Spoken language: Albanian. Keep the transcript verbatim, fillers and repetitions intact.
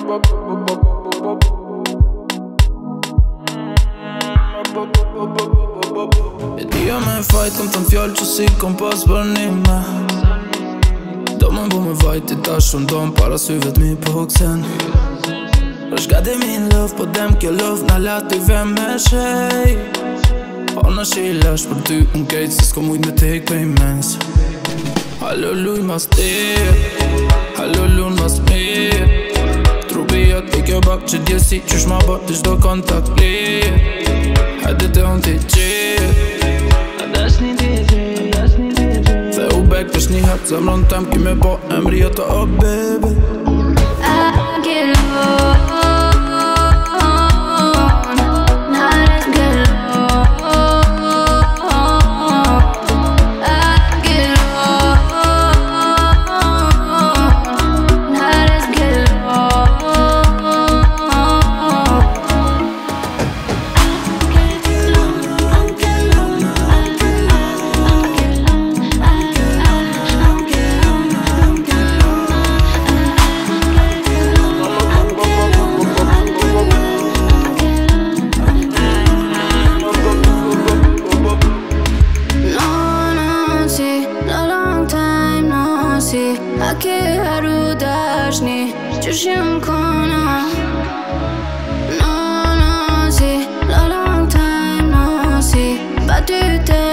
E dia me fajt kom të n'fjallë që si kom pas për një me Do më bu me vajt i ta shumë dom para syve t'mi po kësen Është gati mi në lëv, po dem kjo lëv në lative me shej Po në shi lash për ty unë kejt se s'ko mujt me tek pej mens Halo luj mas tir, halo lun mas mir Trupi jot i kjo bak që djesi qysh ma bot i shdo kontakt lir Hajde të unë t'i qir A dash një tjetri, dash një tjetri Dhe u bek pësh një hatë zemron tem ki me bo emri jota o baby I get lost A ke haru dashni Qysh jem kona No, no, si No long time, no, si Pa ty te